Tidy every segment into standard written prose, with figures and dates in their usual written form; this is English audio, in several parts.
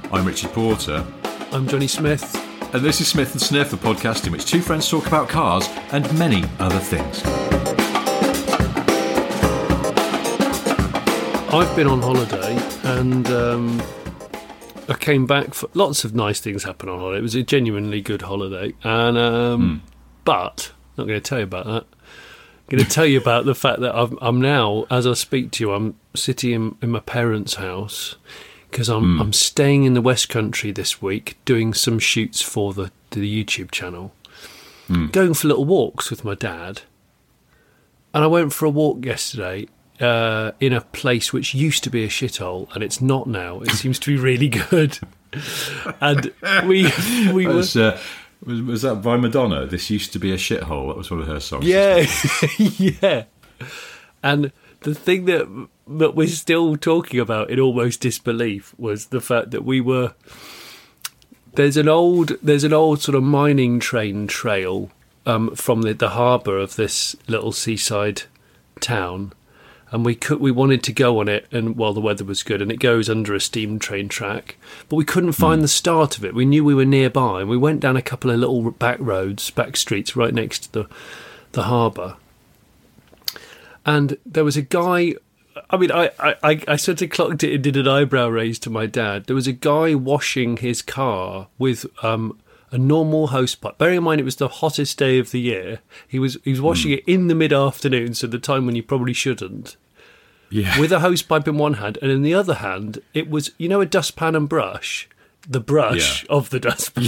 I'm Richard Porter. I'm Johnny Smith. And this is Smith and Sniff, a podcast in which two friends talk about cars and many other things. I've been on holiday and I came back. Lots of nice things happened on holiday. It was a genuinely good holiday. And but I'm not going to tell you about that. I'm going to tell you about the fact that I'm now, as I speak to you, I'm sitting in my parents' house because I'm staying in the West Country this week doing some shoots for the YouTube channel, going for little walks with my dad. And I went for a walk yesterday in a place which used to be a shithole, and it's not now. It seems to be really good. And we were... Was that by Madonna? This used to be a shithole. That was one of her songs. Yeah, yeah. And the thing that we're still talking about in almost disbelief was the fact that we were. There's an old sort of mining train trail from the harbour of this little seaside town, and we wanted to go on it, and while the weather was good, and it goes under a steam train track, but we couldn't find the start of it. We knew we were nearby, and we went down a couple of little back streets right next to the harbour. And there was a guy. I mean, I sort of clocked it and did an eyebrow raise to my dad. There was a guy washing his car with a normal hosepipe. Bearing in mind it was the hottest day of the year. He was washing it in the mid-afternoon, so the time when you probably shouldn't. Yeah. With a hosepipe in one hand, and in the other hand, it was, you know, a dustpan and brush? The brush of the dustpan.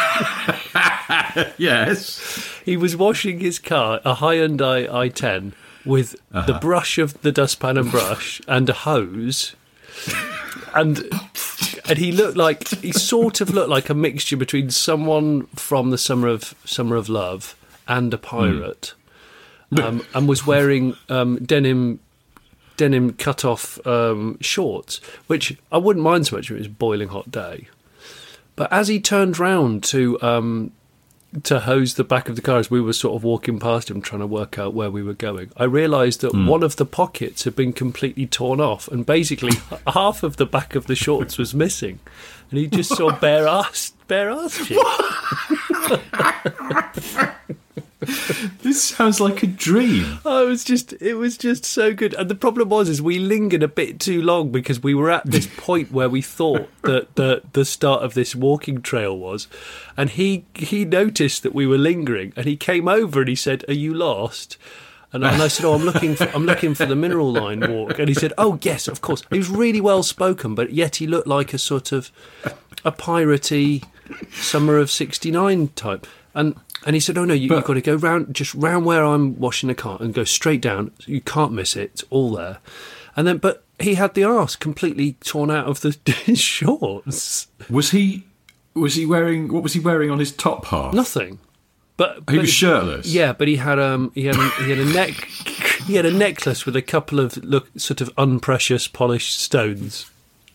Yes. He was washing his car, a Hyundai i10, with the brush of the dustpan and brush and a hose. And he sort of looked like a mixture between someone from the Summer of Love and a pirate, and was wearing denim cut off shorts, which I wouldn't mind so much if it was a boiling hot day. But as he turned round to hose the back of the car as we were sort of walking past him trying to work out where we were going, I realised that one of the pockets had been completely torn off, and basically half of the back of the shorts was missing, and he just saw bare ass shit. This sounds like a dream. Oh, it was just so good. And the problem was we lingered a bit too long because we were at this point where we thought that the start of this walking trail was, and he noticed that we were lingering, and he came over and he said, "Are you lost?" And I said, "Oh, I'm looking for the Mineral Line walk." And he said, "Oh, yes, of course." He was really well spoken, but yet he looked like a sort of a piratey Summer of '69 type. And he said, "Oh no, you've got to go round where I'm washing the car and go straight down. You can't miss it. It's all there." And then, but he had the arse completely torn out of his shorts. Was he wearing? What was he wearing on his top half? Nothing. But he was shirtless. Yeah, but he had a necklace with a couple of sort of unprecious polished stones.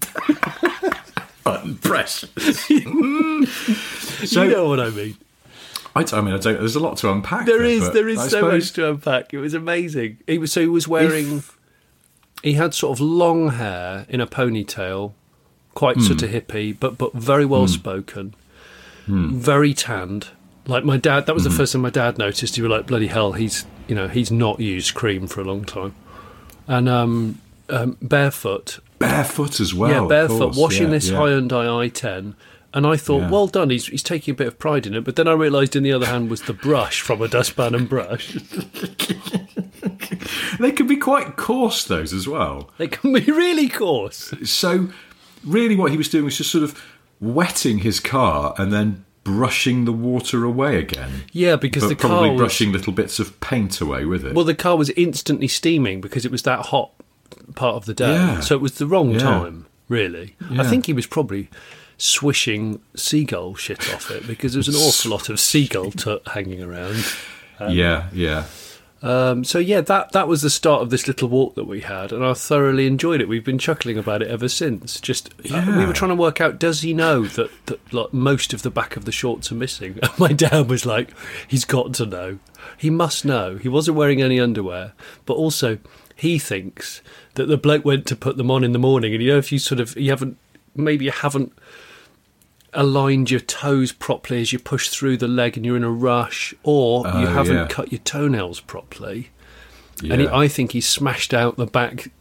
Unprecious. So, you know what I mean. I don't. There's a lot to unpack. There is so much to unpack. It was amazing. He was wearing. He had sort of long hair in a ponytail, quite sort of hippie, but very well spoken, very tanned. Like my dad. That was the first time my dad noticed. He was like, "Bloody hell, he's not used cream for a long time," and barefoot. Barefoot as well. Yeah, barefoot, washing this Hyundai i10. And I thought, well done, he's taking a bit of pride in it. But then I realised in the other hand was the brush from a dustpan and brush. They can be quite coarse, those, as well. They can be really coarse. So, really what he was doing was just sort of wetting his car and then brushing the water away again. Yeah, because the car probably brushing little bits of paint away with it. Well, the car was instantly steaming because it was that hot part of the day. Yeah. So it was the wrong time, really. Yeah. I think he was probably swishing seagull shit off it because there was an awful lot of seagull hanging around. So that was the start of this little walk that we had, and I thoroughly enjoyed it. We've been chuckling about it ever since. We were trying to work out, does he know that like, most of the back of the shorts are missing? And my dad was like, he's got to know. He must know. He wasn't wearing any underwear, but also he thinks that the bloke went to put them on in the morning, and if you haven't aligned your toes properly as you push through the leg and you're in a rush, or you haven't cut your toenails properly. Yeah. And I think he smashed out the back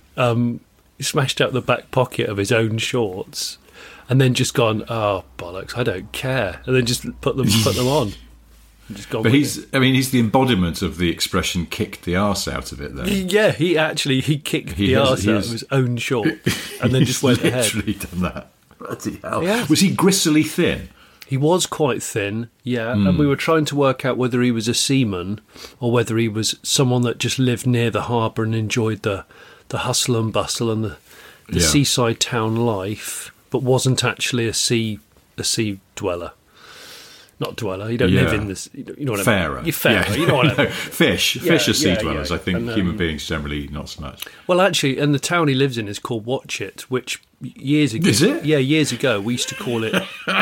pocket of his own shorts, and then just gone, oh bollocks, I don't care, and then just put them on. And just gone. But he's the embodiment of the expression "kicked the arse out of it." Though. Yeah, he kicked the arse out of his own short, and then just went ahead. Literally done that. Bloody hell! Yeah. Was he gristly thin? He was quite thin, yeah, and we were trying to work out whether he was a seaman or whether he was someone that just lived near the harbour and enjoyed the hustle and bustle and the seaside town life, but wasn't actually a sea dweller. Not dweller. You don't live in this. You know what I mean? You're fairer. Yeah. You know what I mean? Fish are sea dwellers. I think human beings generally not so much. Well, actually, and the town he lives in is called Watchet, which years ago. Is it? Yeah, years ago we used to call it.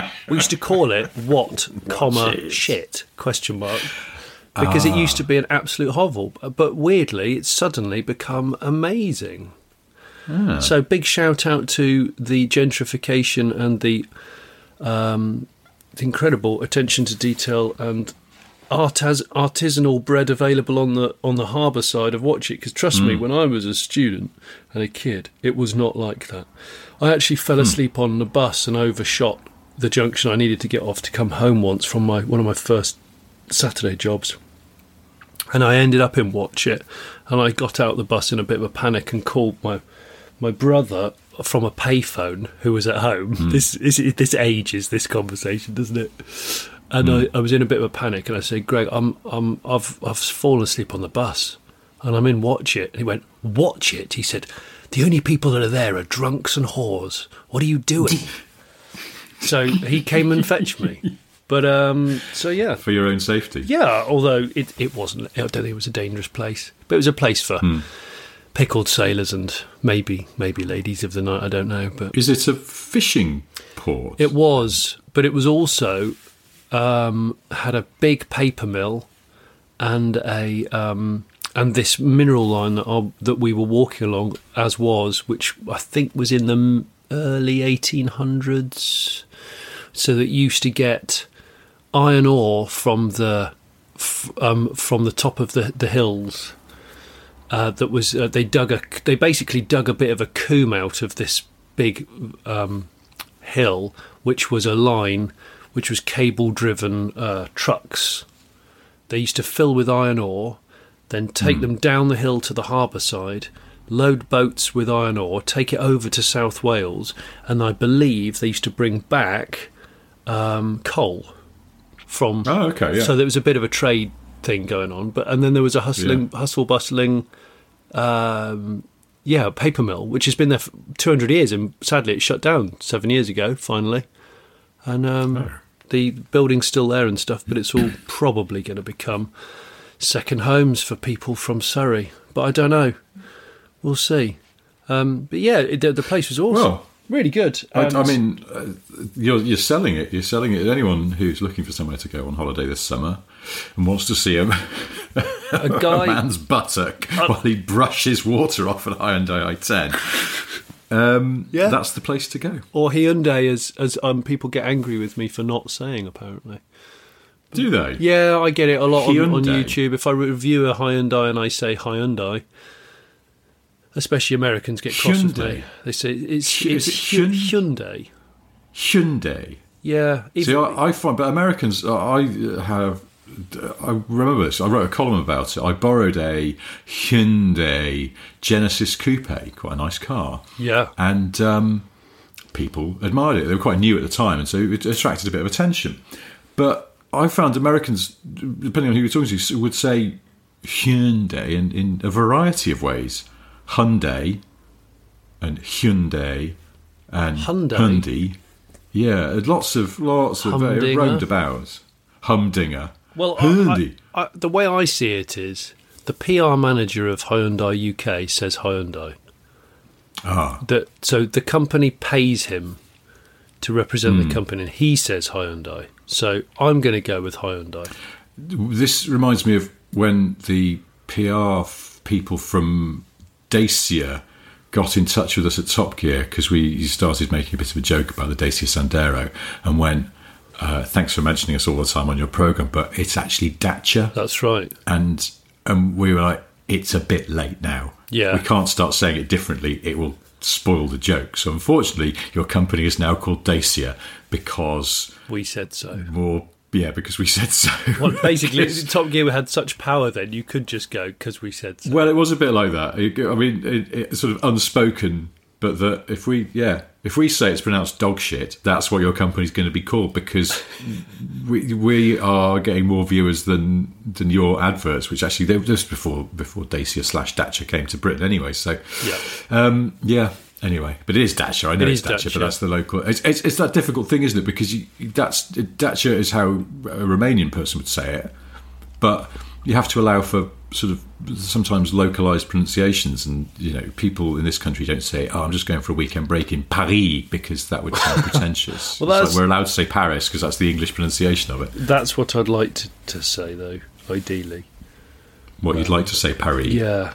What, comma shit ? Because it used to be an absolute hovel, but weirdly, it's suddenly become amazing. So big shout out to the gentrification and the incredible attention to detail and artisanal bread available on the harbour side of Watchet. Because trust me, when I was a student and a kid, it was not like that. I actually fell asleep on the bus and overshot the junction I needed to get off to come home once from one of my first Saturday jobs. And I ended up in Watchet, and I got out the bus in a bit of a panic and called my brother from a payphone who was at home. This ages this conversation, doesn't it? And I was in a bit of a panic, and I said, "Greg, I've fallen asleep on the bus, and I'm in Watchet." And he went, "Watchet?" He said, "The only people that are there are drunks and whores. What are you doing?" So he came and fetched me. But so yeah, for your own safety. Yeah, although it wasn't. I don't think it was a dangerous place, but it was a place for pickled sailors and maybe ladies of the night. I don't know. But is it a fishing port? It was, but it was also had a big paper mill and and this mineral line that we were walking along which I think was in the early 1800s. So that you used to get iron ore from the top of the hills. That was they basically dug a bit of a coombe out of this big hill, which was a line which was cable driven trucks. They used to fill with iron ore, then take them down the hill to the harbour side, load boats with iron ore, take it over to South Wales, and I believe they used to bring back coal from. Oh, okay, yeah. So there was a bit of a trade thing going on, and then there was a hustle bustling, paper mill, which has been there for 200 years, and sadly it shut down 7 years ago, finally. And the building's still there and stuff, but it's all probably going to become second homes for people from Surrey. But I don't know. We'll see. But yeah, the place was awesome. Well, really good. I mean, you're selling it. You're selling it. Anyone who's looking for somewhere to go on holiday this summer and wants to see a man's buttock while he brushes water off at Hyundai i10, that's the place to go. Or Hyundai, as people get angry with me for not saying, apparently. Do they? Yeah, I get it a lot on YouTube. If I review a Hyundai and I say Hyundai, especially Americans get cross with me. They say it's Hyundai. Hyundai. Yeah. See, I find, but Americans, I remember this. I wrote a column about it. I borrowed a Hyundai Genesis Coupe, quite a nice car. Yeah. And people admired it. They were quite new at the time, and so it attracted a bit of attention. But I found Americans, depending on who you're talking to, would say Hyundai in a variety of ways. Hyundai and Hyundai and Hyundai. Yeah, lots of Humdinger. roundabouts. Humdinger. Well, the way I see it is the PR manager of Hyundai UK says Hyundai. So the company pays him to represent the company, and he says Hyundai. So I'm going to go with Hyundai. This reminds me of when the PR people from Dacia got in touch with us at Top Gear because we started making a bit of a joke about the Dacia Sandero and went, thanks for mentioning us all the time on your programme, but it's actually Dacia. That's right. And we were like, it's a bit late now. Yeah. We can't start saying it differently. It will spoil the joke. So unfortunately, your company is now called Dacia because... We said so. Because we said so. Well, basically, Top Gear had such power then, you could just go, because we said so. Well, it was a bit like that. It's sort of unspoken, but that if we say it's pronounced dog shit, that's what your company's going to be called, because we are getting more viewers than your adverts, which actually they were just before Dacia/Dacia came to Britain anyway. So Anyway, but it is Dacia. I know it's Dacia, but that's the local. It's that difficult thing, isn't it? Because Dacia is how a Romanian person would say it, but you have to allow for sort of sometimes localized pronunciations, and people in this country don't say, "Oh, I'm just going for a weekend break in Paris," because that would sound pretentious. Well, we're allowed to say Paris because that's the English pronunciation of it. That's what I'd like to say, though. Ideally, you'd like to say Paris? Yeah.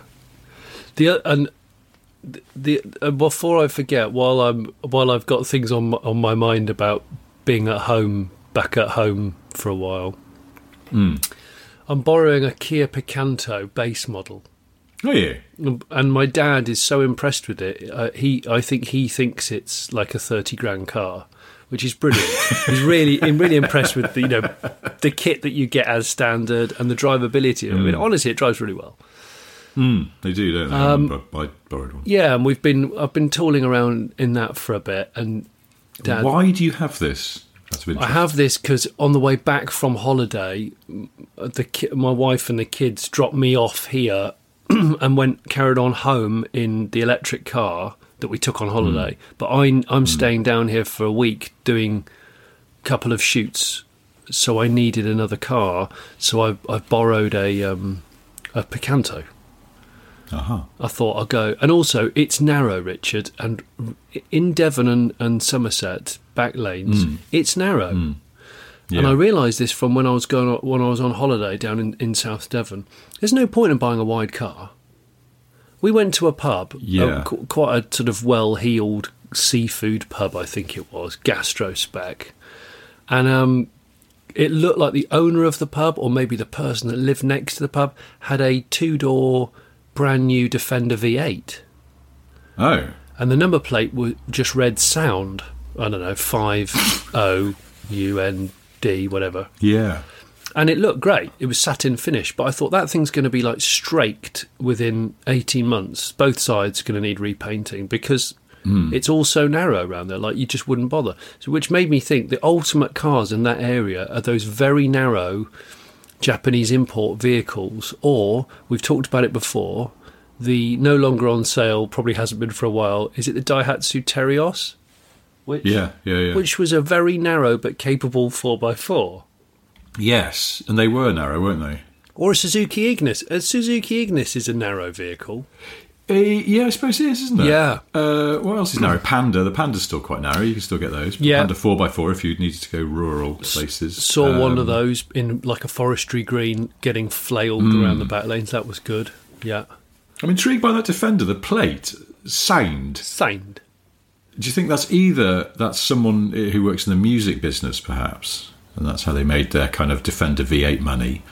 Before I forget, while I've got things on my mind about being back at home for a while, I'm borrowing a Kia Picanto base model. Oh yeah, and my dad is so impressed with it. I think he thinks it's like a 30 grand car, which is brilliant. He's really impressed with the kit that you get as standard and the drivability. I mean, honestly, it drives really well. They do, don't they? I borrowed one. Yeah, and I've been tooling around in that for a bit. And Dad, why do you have this? I have this because on the way back from holiday, my wife and the kids dropped me off here and carried on home in the electric car that we took on holiday. But I'm staying down here for a week doing a couple of shoots, so I needed another car. So I borrowed a Picanto. Uh-huh. I thought I'll go. And also, it's narrow, Richard, and in Devon and Somerset, back lanes, it's narrow. Yeah. And I realised this from when I was on holiday down in South Devon. There's no point in buying a wide car. We went to a pub, quite a sort of well-heeled seafood pub, I think it was, gastro spec. And it looked like the owner of the pub, or maybe the person that lived next to the pub, had a two-door brand new Defender V8. Oh. And the number plate just read Sound. I don't know, 50UND, whatever. Yeah. And it looked great. It was satin finish, but I thought that thing's going to be like straked within 18 months. Both sides are going to need repainting because it's all so narrow around there, like you just wouldn't bother. So, which made me think the ultimate cars in that area are those very narrow Japanese import vehicles, or we've talked about it before, the no longer on sale, probably hasn't been for a while, is it the Daihatsu Terios? Which was a very narrow but capable 4x4. Yes, and they were narrow, weren't they? Or a Suzuki Ignis. A Suzuki Ignis is a narrow vehicle. Yeah, I suppose it is, isn't it? Yeah. What else is narrow? Panda. The Panda's still quite narrow. You can still get those. Yeah. Panda 4x4 if you needed to go rural places. Saw one of those in like a forestry green getting flailed around the back lanes. That was good. Yeah. I'm intrigued by that Defender. The plate, sound. Sound. Do you think that's someone who works in the music business, perhaps, and that's how they made their kind of Defender V8 money?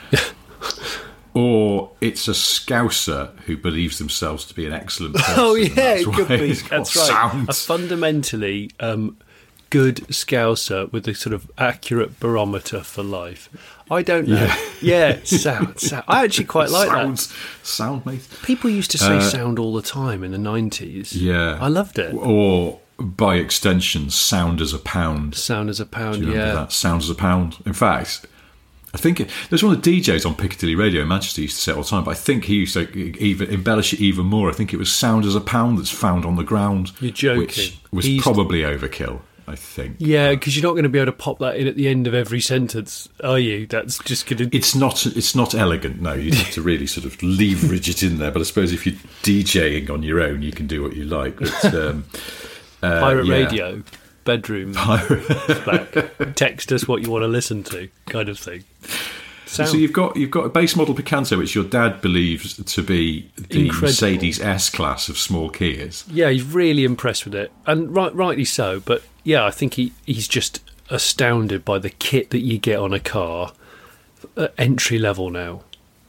Or it's a Scouser who believes themselves to be an excellent person. Oh, yeah, it could be. That's right. Sound. A fundamentally good Scouser with a sort of accurate barometer for life. I don't know. Yeah, sound. I actually quite like that. Sound, mate. People used to say sound all the time in the 90s. Yeah. I loved it. Or, by extension, sound as a pound. Sound as a pound, Do you remember that? Sound as a pound. In fact, I think there's one of the DJs on Piccadilly Radio in Manchester used to say it all the time, but I think he used to even embellish it even more. I think it was sound as a pound that's found on the ground. You're joking. Which was probably overkill, I think. Yeah, because you're not going to be able to pop that in at the end of every sentence, are you? That's just going to... It's not elegant, no. You have to really sort of leverage it in there. But I suppose if you're DJing on your own, you can do what you like. But, Pirate radio. Bedroom back. Text us what you want to listen to, kind of thing. Sound. So you've got a base model Picanto, which your dad believes to be the Incredible. Mercedes S-Class of small Kias. Yeah, he's really impressed with it, and rightly so. But yeah, I think he's just astounded by the kit that you get on a car at entry level now.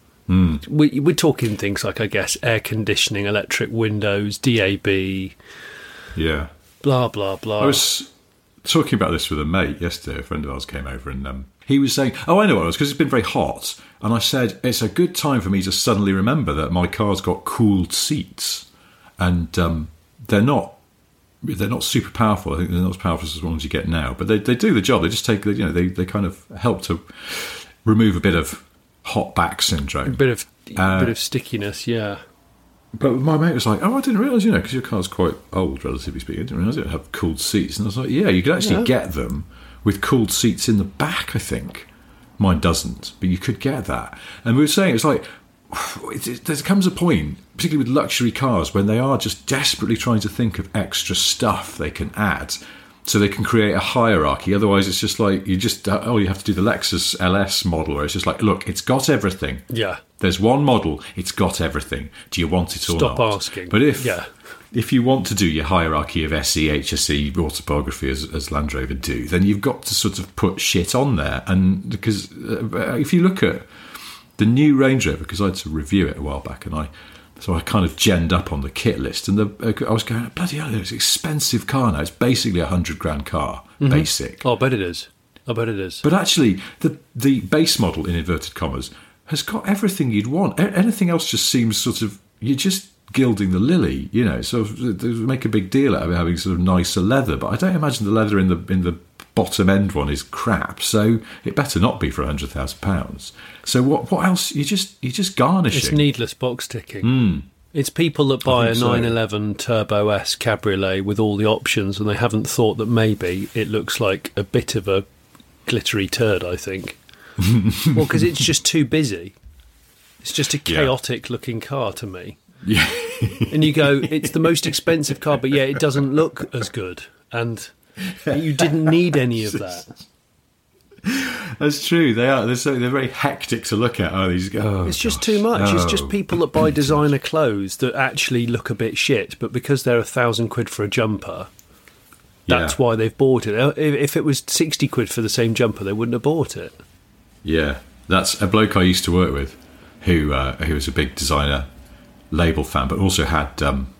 We're talking things like, I guess, air conditioning, electric windows, DAB, Yeah. blah blah blah. I was talking about this with a mate yesterday. A friend of ours came over and he was saying, "Oh, I know what it was, because it's been very hot." And I said, "It's a good time for me to suddenly remember that my car's got cooled seats, and they're not super powerful. I think they're not as powerful as the ones you get now, but they do the job. They just take, they kind of help to remove a bit of hot back syndrome, a bit of stickiness, yeah." But my mate was like, "Oh, I didn't realise, because your car's quite old, relatively speaking. I didn't realise it would have cooled seats." And I was like, "Yeah, you could actually get them with cooled seats in the back, I think. Mine doesn't, but you could get that." And we were saying, it's like, there comes a point, particularly with luxury cars, when they are just desperately trying to think of extra stuff they can add so they can create a hierarchy. Otherwise, it's just like, you have to do the Lexus LS model, where it's just like, look, it's got everything. Yeah. There's one model, it's got everything. Do you want it or not? Stop asking. But if you want to do your hierarchy of SE, HSE, autobiography as Land Rover do, then you've got to sort of put shit on there. And because if you look at the new Range Rover, because I had to review it a while back, and I kind of genned up on the kit list, and I was going, bloody hell, it's an expensive car now. It's basically $100,000 car, basic. Oh, I bet it is. But actually, the base model, in inverted commas, has got everything you'd want. Anything else just seems sort of, you're just gilding the lily, So they make a big deal out of having sort of nicer leather, but I don't imagine the leather in the bottom end one is crap, so it better not be for £100,000. So what else? You're just garnishing. It's needless box ticking. It's people that buy a 911 Turbo S Cabriolet with all the options, and they haven't thought that maybe it looks like a bit of a glittery turd, I think. Well, because it's just too busy. It's just a chaotic looking car to me. Yeah. And you go, it's the most expensive car, but it doesn't look as good. And you didn't need any of that. That's true. They're very hectic to look at. It's just too much. It's just people that buy designer clothes that actually look a bit shit, but because they're £1,000 for a jumper, that's why they've bought it. If it was £60 for the same jumper, they wouldn't have bought it. Yeah, that's a bloke I used to work with, who was a big designer label fan, but also had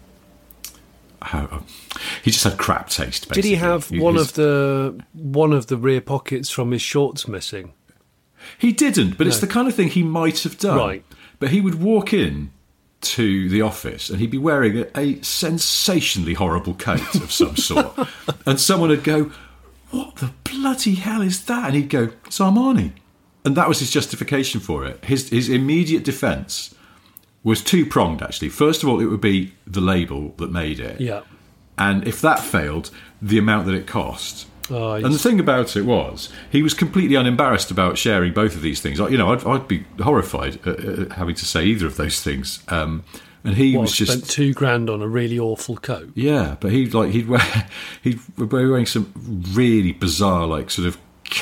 he just had crap taste. Basically. Did he have one of the rear pockets from his shorts missing? He didn't, but it's the kind of thing he might have done. Right. But he would walk in to the office and he'd be wearing a sensationally horrible coat of some sort, and someone would go, "What the bloody hell is that?" And he'd go, "It's Armani." And that was his justification for it. His immediate defence was two-pronged, actually. First of all, it would be the label that made it. Yeah. And if that failed, the amount that it cost. Oh, and the thing about it was, he was completely unembarrassed about sharing both of these things. I'd be horrified at having to say either of those things. And he was just spent £2,000 on a really awful coat. Yeah, but he'd be wearing some really bizarre, like sort of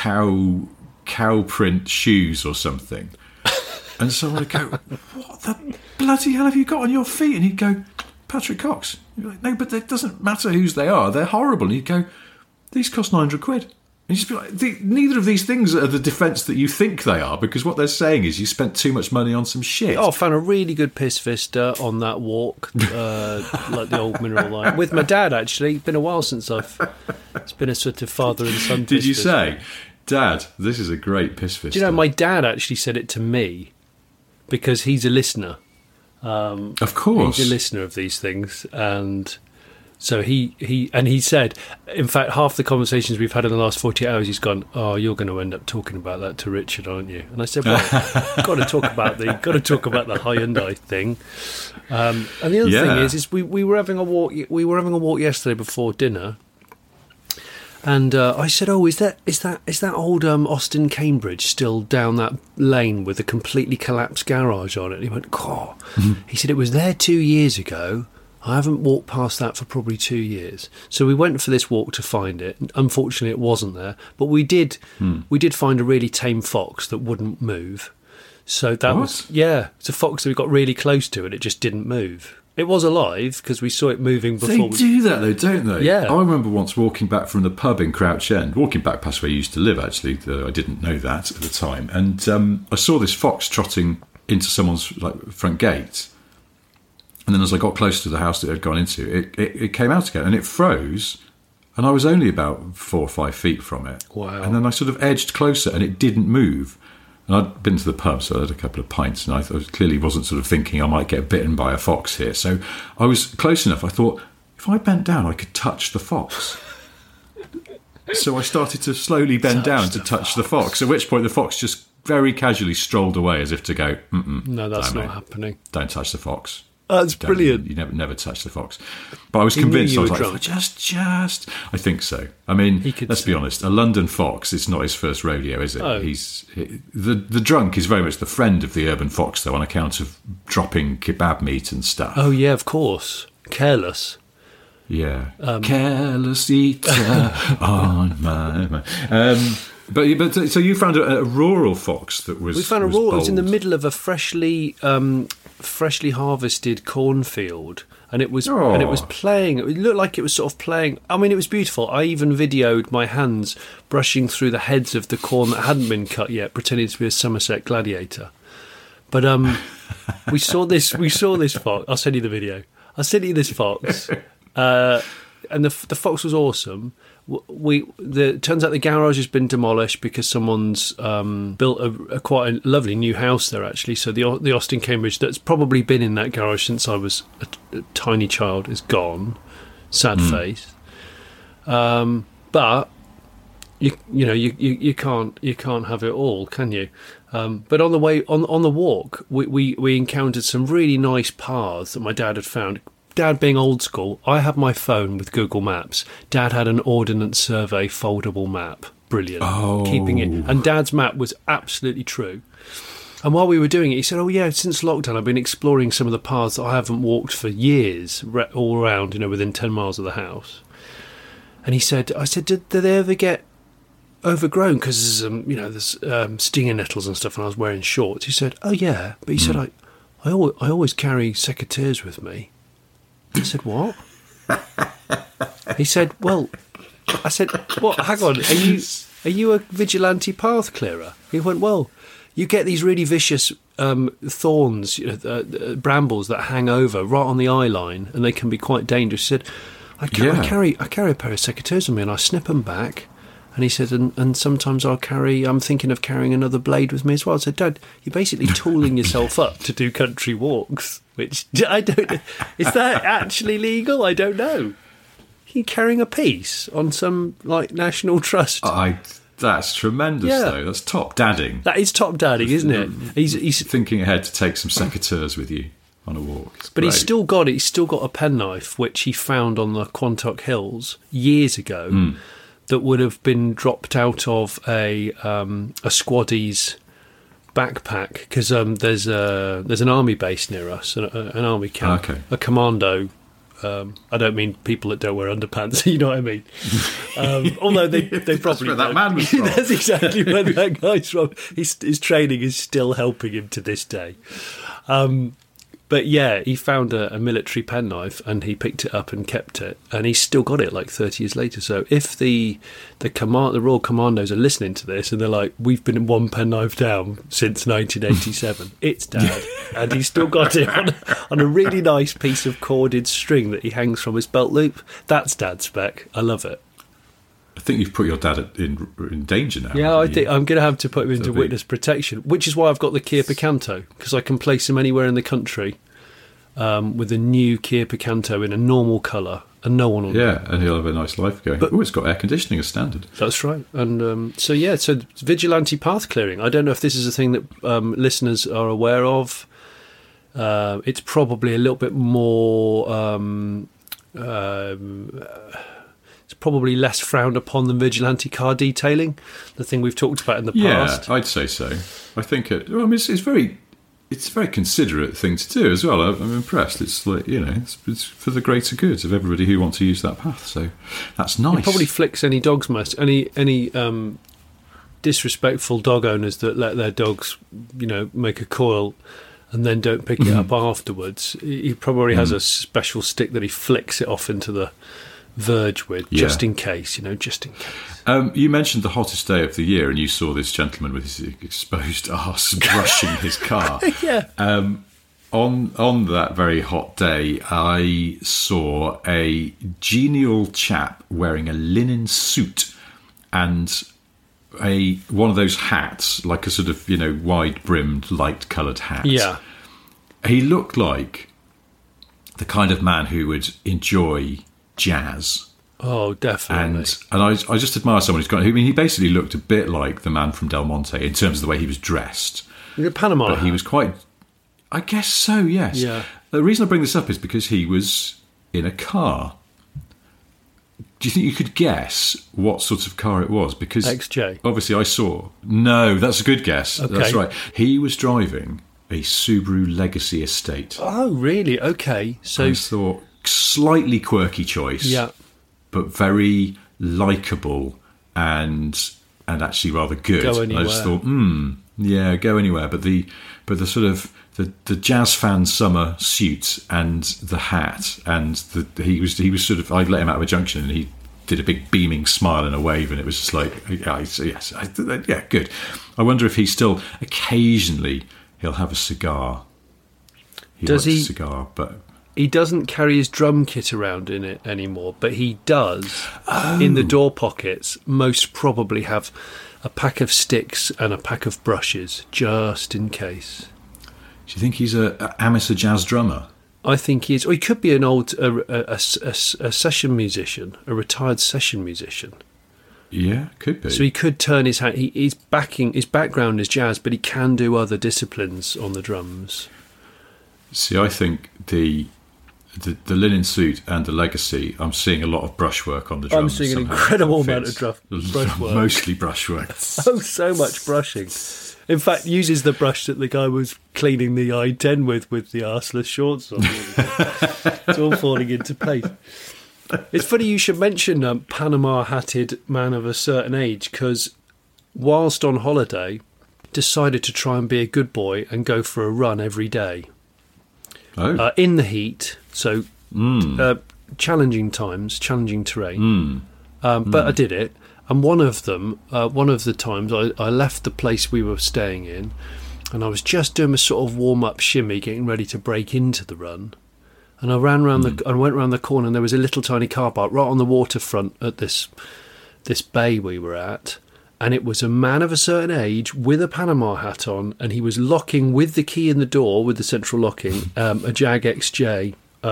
cow print shoes or something. And so I'd go, "What the bloody hell have you got on your feet?" And he'd go, "Patrick Cox." You're like, "No, but it doesn't matter whose they are. They're horrible." And he'd go, "These cost £900." And you'd just be like, neither of these things are the defence that you think they are, because what they're saying is you spent too much money on some shit. I found a really good piss vista on that walk, like the old Mineral Line, with my dad, actually. It's been a while since it's been a sort of father and son piss Did you vista. say, "Dad, this is a great piss vista"? Do you know, my dad actually said it to me, because he's a listener. Of course. He's a listener of these things, and so he said, in fact, half the conversations we've had in the last 48 hours, he's gone, "Oh, you're going to end up talking about that to Richard, aren't you?" And I said, "Well, got to talk about the Hyundai thing." And the other thing is we were having a walk. We were having a walk yesterday before dinner. And I said, "Oh, is that old Austin Cambridge still down that lane with a completely collapsed garage on it?" And he went, "Oh." He said, "It was there 2 years ago. I haven't walked past that for probably 2 years. So we went for this walk to find it. Unfortunately, it wasn't there. But we did find a really tame fox that wouldn't move. So that was, it's a fox that we got really close to and it just didn't move. It was alive because we saw it moving before. They do that though, don't they? Yeah. I remember once walking back from the pub in Crouch End, walking back past where I used to live actually, though I didn't know that at the time, and I saw this fox trotting into someone's front gate. And then as I got close to the house that it had gone into, it came out again and it froze. And I was only about 4 or 5 feet from it. Wow. And then I sort of edged closer and it didn't move. And I'd been to the pub, so I had a couple of pints, and I clearly wasn't sort of thinking I might get bitten by a fox here. So I was close enough. I thought, if I bent down, I could touch the fox. So I started to slowly bend down to touch the fox, at which point the fox just very casually strolled away as if to go, no, that's not happening. Don't touch the fox. That's brilliant. You never touch the fox. But I was convinced. I was like, just. I think so. I mean, let's be honest. A London fox, it's not his first rodeo, is it? Oh. The drunk is very much the friend of the urban fox, though, on account of dropping kebab meat and stuff. Oh yeah, of course. Careless. Yeah. Careless eater on my mind. But so you found a rural fox that was. We found a rural. Bold. It was in the middle of a freshly harvested cornfield, and it was playing. It looked like it was sort of playing. I mean, it was beautiful. I even videoed my hands brushing through the heads of the corn that hadn't been cut yet, pretending to be a Somerset gladiator. But we saw this fox. I'll send you the video. I'll send you this fox, and the fox was awesome. It turns out the garage has been demolished because someone's built a quite a lovely new house there, actually. So the Austin Cambridge that's probably been in that garage since I was a tiny child is gone. Sad face. But you can't have it all, can you? But on the way on the walk, we encountered some really nice paths that my dad had found. Dad being old school, I had my phone with Google Maps. Dad had an Ordnance Survey foldable map. Brilliant. Oh. Keeping it. And Dad's map was absolutely true. And while we were doing it, he said, oh yeah, since lockdown I've been exploring some of the paths that I haven't walked for years, all around, within 10 miles of the house. And I said, did they ever get overgrown? Because there's stinging nettles and stuff, and I was wearing shorts. He said, oh yeah. But he said, I always carry secateurs with me. I said, what? He said, well, I said, what? Hang on, are you a vigilante path clearer? He went, well, you get these really vicious thorns, brambles that hang over right on the eye line, and they can be quite dangerous. He said, I carry a pair of secateurs with me, and I snip them back. And he said, and sometimes I'm thinking of carrying another blade with me as well. I said, Dad, you're basically tooling yourself up to do country walks, which I don't know. Is that actually legal? I don't know. You're carrying a piece on some, National Trust. That's tremendous, though. That's top dadding. That is top dadding, isn't it? He's thinking ahead to take some secateurs with you on a walk. But he's still got a penknife, which he found on the Quantock Hills years ago. That would have been dropped out of a squaddie's backpack because there's an army base near us, an army camp, a commando. I don't mean people that don't wear underpants. You know what I mean? Although they probably that's where that man was from. That's exactly where that guy's from. His training is still helping him to this day. But yeah, he found a military penknife and he picked it up and kept it, and he's still got it 30 years later. So if the Royal Commandos are listening to this and they're like, we've been one penknife down since 1987, it's Dad, and he's still got it on a really nice piece of corded string that he hangs from his belt loop. That's Dad's spec. I love it. I think you've put your dad in danger now. Yeah, I think I'm going to have to put him into witness protection, which is why I've got the Kia Picanto, because I can place him anywhere in the country with a new Kia Picanto in a normal colour, and no one will know. Yeah, and he'll have a nice life going. But it's got air conditioning as standard. That's right. And so vigilante path clearing. I don't know if this is a thing that listeners are aware of. It's probably a little bit more... it's probably less frowned upon than vigilante car detailing, the thing we've talked about in the past. Yeah, I'd say so. I think it's very it's a very considerate thing to do as well. I'm impressed. It's like, it's for the greater good of everybody who wants to use that path. So that's nice. It probably flicks any dog's must. Any disrespectful dog owners that let their dogs, make a coil and then don't pick it up afterwards. He probably has a special stick that he flicks it off into the verge with, just in case, just in case. You mentioned the hottest day of the year, and you saw this gentleman with his exposed arse brushing his car. Yeah. On that very hot day, I saw a genial chap wearing a linen suit and one of those hats, like a sort of wide-brimmed, light-coloured hat. Yeah. He looked like the kind of man who would enjoy jazz. Oh, definitely. And I just admire someone who's got. I mean, he basically looked a bit like the man from Del Monte in terms of the way he was dressed. Panama. But he was quite. I guess so. Yes. Yeah. The reason I bring this up is because he was in a car. Do you think you could guess what sort of car it was? Because XJ. Obviously, I saw. No, that's a good guess. Okay. That's right. He was driving a Subaru Legacy Estate. Oh, really? Okay. So I thought slightly quirky choice. Yeah. But very likeable and actually rather good. Go anywhere. I just thought, go anywhere. But the sort of the jazz fan summer suit and the hat and he was sort of, I let him out of a junction and he did a big beaming smile and a wave, and it was just like, good. I wonder if he still occasionally he'll have a cigar. Does he? A cigar, but. He doesn't carry his drum kit around in it anymore, but he does, in the door pockets, most probably have a pack of sticks and a pack of brushes, just in case. Do you think he's an amateur jazz drummer? I think he is. Or he could be an old a session musician, a retired session musician. Yeah, could be. So he could turn his hand. His background is jazz, but he can do other disciplines on the drums. See, I think the linen suit and the Legacy, I'm seeing a lot of brushwork on the drums. I'm seeing an incredible amount of brushwork. Mostly brushwork. Oh, so much brushing. In fact, uses the brush that the guy was cleaning the i10 with the arseless shorts on. It's all falling into place. It's funny you should mention Panama-hatted man of a certain age, because whilst on holiday, decided to try and be a good boy and go for a run every day. Oh. In the heat, so challenging times, challenging terrain. But I did it, and one of the times I left the place we were staying in, and I was just doing a sort of warm-up shimmy, getting ready to break into the run, and I ran round I went round the corner, and there was a little tiny car park right on the waterfront at this bay we were at. And it was a man of a certain age with a Panama hat on, and he was locking with the key in the door with the central locking a Jag XJ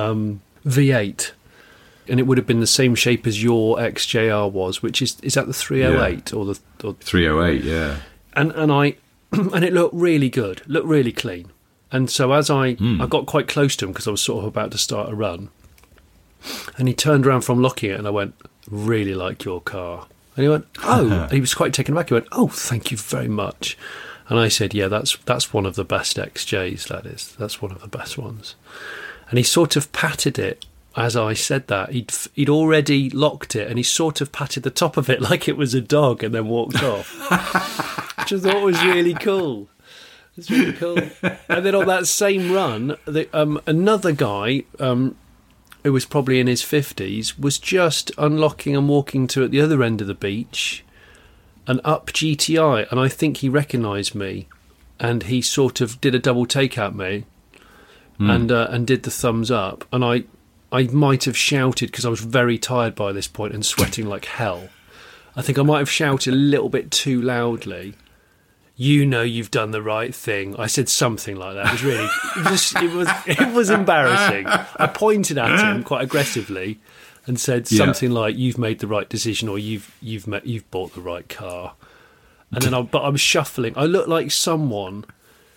V8, and it would have been the same shape as your XJR was, which is that the 308 or the 308? Yeah. And and it looked really good, looked really clean. And so as I got quite close to him because I was sort of about to start a run, and he turned around from locking it, and I went, "Really like your car." And he went, "Oh," he was quite taken aback. He went, "Oh, thank you very much." And I said, "Yeah, that's one of the best XJs, that is. That's one of the best ones." And he sort of patted it as I said that. He'd already locked it, and he sort of patted the top of it like it was a dog and then walked off, which I thought was really cool. It's really cool. And then on that same run, another guy... who was probably in his 50s, was just unlocking and walking to at the other end of the beach and up GTI, and I think he recognised me, and he sort of did a double take at me and did the thumbs up, and I might have shouted, because I was very tired by this point and sweating like hell. I think I might have shouted a little bit too loudly. "You know you've done the right thing." I said something like that. It was really, it was embarrassing. I pointed at him quite aggressively and said something like, "You've made the right decision," or "You've bought the right car." And then I was shuffling. I looked like someone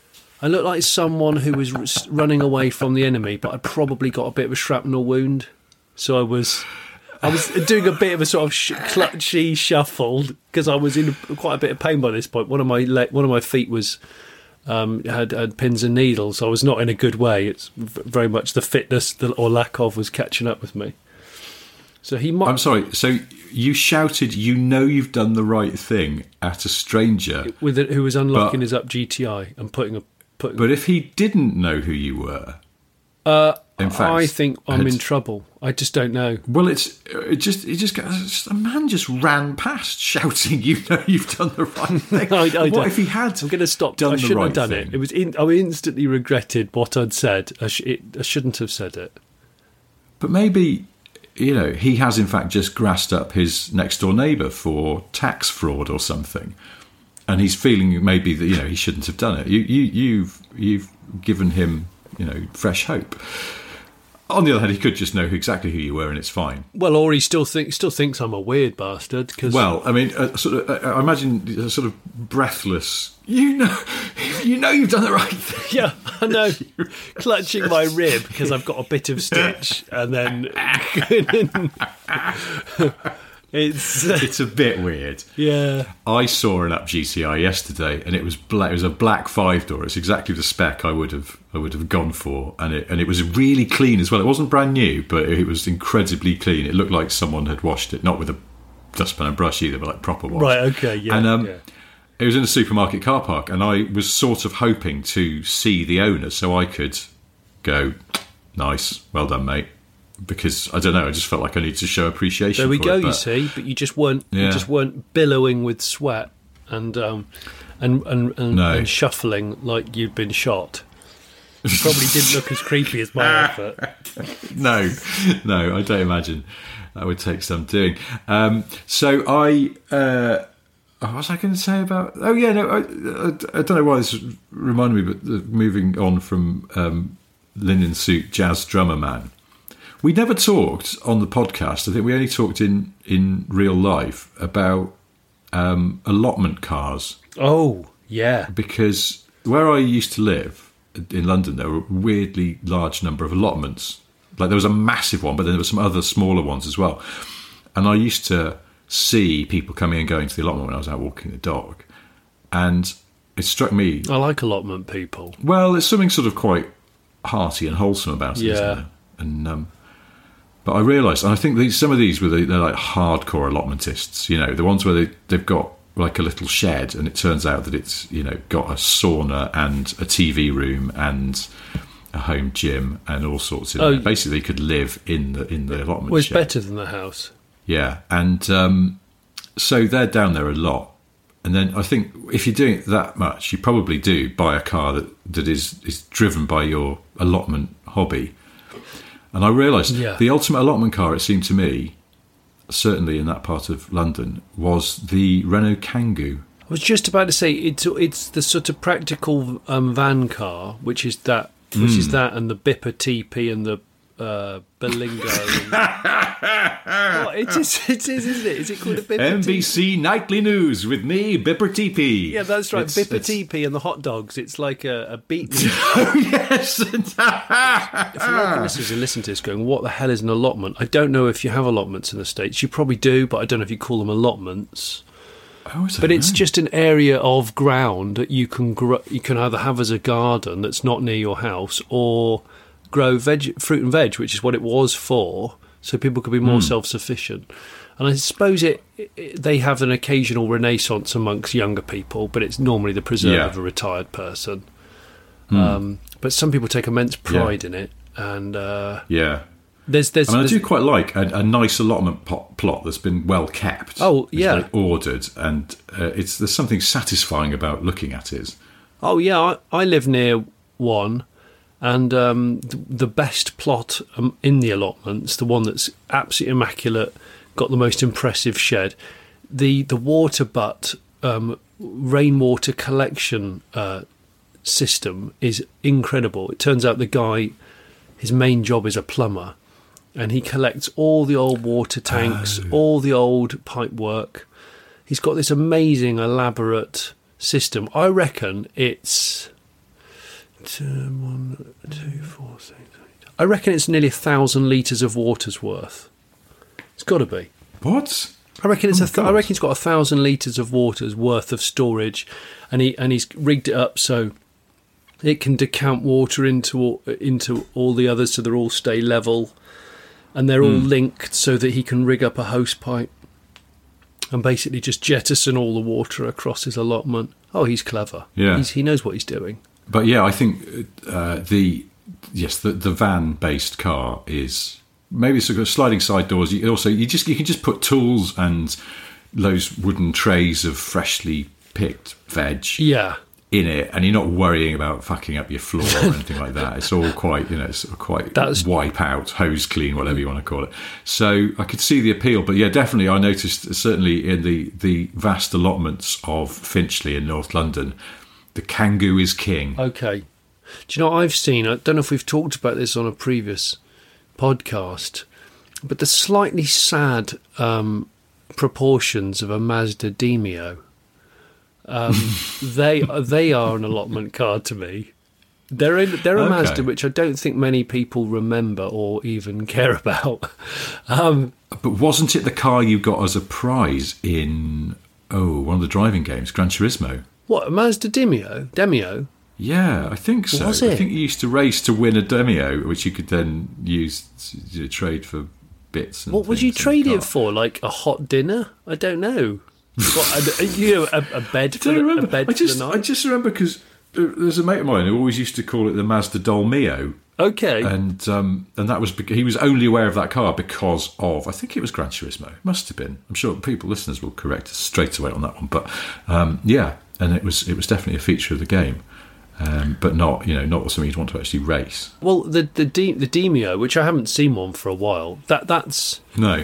who was running away from the enemy, but I'd probably got a bit of a shrapnel wound. So I was doing a bit of a sort of clutchy shuffle because I was in quite a bit of pain by this point. One of my feet was had pins and needles. I was not in a good way. It's very much the fitness or lack of was catching up with me. So he might. I'm sorry. So you shouted, "You know you've done the right thing" at a stranger who was unlocking his Up GTI and putting. But if he didn't know who you were, in fact, I think I'm in trouble. I just don't know. Well, a man just ran past shouting, "You know you've done the right thing." What if he had? I'm going to stop. I shouldn't have done it. It was. I instantly regretted what I'd said. I shouldn't have said it. But maybe, he has in fact just grassed up his next door neighbour for tax fraud or something, and he's feeling maybe that he shouldn't have done it. You've given him fresh hope. On the other hand, he could just know exactly who you were, and it's fine. Well, or he still thinks I'm a weird bastard. Well, I mean, I imagine sort of breathless. You know, you've done the right thing. Yeah, I know. Clutching my rib because I've got a bit of stitch, and then it's a bit weird. Yeah, I saw an Up GTI yesterday, and it was black. It was a black 5-door. It's exactly the spec I would have gone for, and it was really clean as well. It wasn't brand new, but it was incredibly clean. It looked like someone had washed it, not with a dustpan and brush either, but like proper wash. Right. Okay. Yeah. And it was in a supermarket car park, and I was sort of hoping to see the owner so I could go, "Nice, well done, mate." Because I don't know, I just felt like I needed to show appreciation. There we go. It, you see, but you just weren't. Yeah. You just weren't billowing with sweat and shuffling like you'd been shot. You probably didn't look as creepy as my effort. No, I don't imagine that would take some doing. So I. What was I going to say about? Oh yeah, no, I don't know why this reminded me, but moving on from linen suit jazz drummer man. We never talked on the podcast. I think we only talked in real life about allotment cars. Oh, yeah. Because where I used to live in London, there were a weirdly large number of allotments. Like there was a massive one, but then there were some other smaller ones as well. And I used to see people coming and going to the allotment when I was out walking the dog. And it struck me... I like allotment people. Well, there's something sort of quite hearty and wholesome about it, isn't there? And... But I realised, and I think some of these they're like hardcore allotmentists, the ones where they've got like a little shed, and it turns out that it's got a sauna and a TV room and a home gym and all sorts of. Basically, they could live in the allotment. Well, it's shed. better than the house. Yeah, and so they're down there a lot. And then I think if you're doing it that much, you probably do buy a car that is driven by your allotment hobby. And I realised the ultimate allotment car, it seemed to me, certainly in that part of London, was the Renault Kangoo. I was just about to say it's the sort of practical van car, which is that and the Bipper TP and the Berlingo. It is, isn't it? Is it called a Bipper NBC TP? Nightly News with me, Bipper TP. Yeah, that's right. Bipper TP and the hot dogs. It's like a beat. Oh, yes. If American listeners who listen to this going, what the hell is an allotment? I don't know if you have allotments in the States. You probably do, but I don't know if you call them allotments. But it's just an area of ground that you can you can either have as a garden that's not near your house, or grow fruit and veg, which is what it was for, so people could be more self-sufficient. And I suppose they have an occasional renaissance amongst younger people, but it's normally the preserve of a retired person. But some people take immense pride in it, and There's I do quite like a nice allotment plot that's been well kept. Oh, yeah. It's very ordered, and there's something satisfying about looking at it. Oh, yeah, I live near one, and the best plot in the allotments, the one that's absolutely immaculate, got the most impressive shed, the water butt rainwater collection system is incredible. It turns out the guy, his main job is a plumber, and he collects all the old water tanks, all the old pipe work. He's got this amazing, elaborate system. I reckon it's 1, 2, 4, 6, 8. I reckon it's nearly 1,000 litres of water's worth. It's got to be. What? I reckon I reckon he's got 1,000 litres of water's worth of storage, and he's rigged it up so It can decant water into all the others, so they're all stay level, and they're all linked so that he can rig up a hose pipe and basically just jettison all the water across his allotment. Oh, he's clever. Yeah. He knows what he's doing. But yeah, I think the van-based car is maybe sort of sliding side doors. You can just put tools and those wooden trays of freshly picked veg. Yeah. In it, and you're not worrying about fucking up your floor or anything like that. It's all quite, wipe out, hose clean, whatever you want to call it. So I could see the appeal, but yeah, definitely I noticed, certainly in the vast allotments of Finchley in North London, the Kangoo is king. Okay. Do you know what I've seen? I don't know if we've talked about this on a previous podcast, but the slightly sad proportions of a Mazda Demio. They are an allotment car to me. They're a Mazda which I don't think many people remember or even care about. But wasn't it the car you got as a prize in one of the driving games, Gran Turismo? What, a Mazda Demio? Yeah, I think so. Was it? I think you used to race to win a Demio, which you could then use to trade for bits. And what would you trade it for? Like a hot dinner? I don't know. What, a bed for the night? I just remember because there's a mate of mine who always used to call it the Mazda Dolmio. Okay. And that was he was only aware of that car because of, I think it was Gran Turismo. Must have been. I'm sure listeners will correct us straight away on that one. But yeah, and it was definitely a feature of the game. But not something you'd want to actually race. Well, the Demio, which I haven't seen one for a while, that's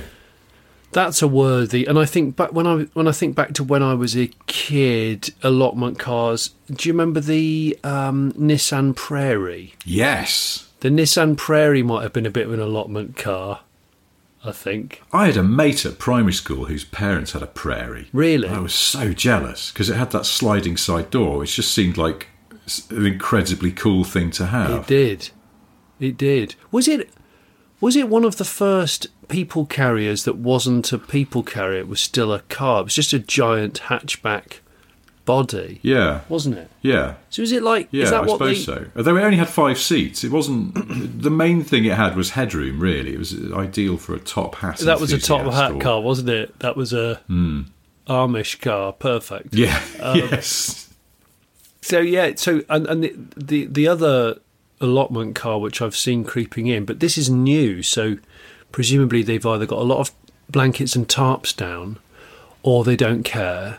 a worthy. And I think back when I think back to when I was a kid, allotment cars. Do you remember the Nissan Prairie? Yes, the Nissan Prairie might have been a bit of an allotment car. I think I had a mate at primary school whose parents had a Prairie. Really, I was so jealous because it had that sliding side door, which just seemed like an incredibly cool thing to have. It did. Was it one of the first people carriers that wasn't a people carrier? It was still a car. It was just a giant hatchback body. Yeah, wasn't it? Yeah. So is it like? Yeah, is that I what suppose so. Although it only had 5 seats, it wasn't. The main thing it had was headroom. Really, it was ideal for a top hat. That was a top hat car, wasn't it? That was a Amish car. Perfect. Yeah. Yes. So yeah, and the other allotment car which I've seen creeping in, but this is new, so presumably they've either got a lot of blankets and tarps down, or they don't care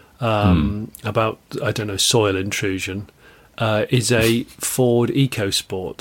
about, I don't know, soil intrusion. Is a Ford EcoSport.